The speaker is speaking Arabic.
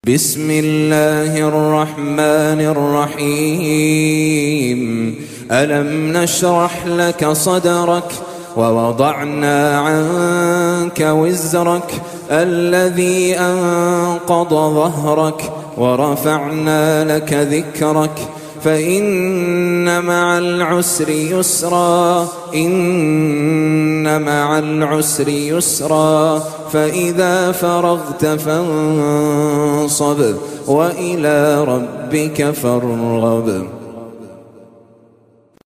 بسم الله الرحمن الرحيم ألم نشرح لك صدرك ووضعنا عنك وزرك الذي أنقض ظهرك ورفعنا لك ذكرك فإن مع العسر يسرا إن مع العسر يسرا فإذا فرغت فانصب وإلى ربك فارغب.